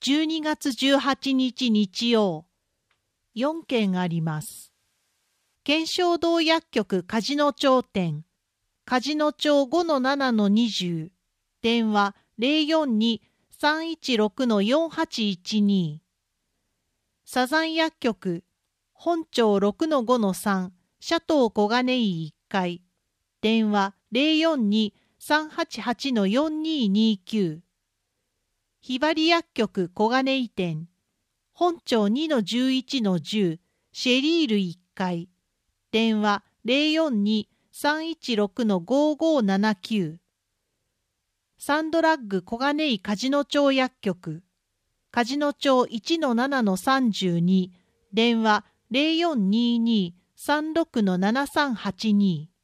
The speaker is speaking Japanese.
12月18日日曜、4件あります。検証堂薬局梶野町店、梶野町 5-7-20、電話 042-316-4812。サザン薬局、本町 6-5-3、シャトー小金井1階、電話 042-388-4229。ひばり薬局小金井店、本町 2-11-10、シェリール1階、電話 042-316-5579。サンドラッグ小金井梶野町薬局、梶野町 1-7-32、電話 0422-36-7382。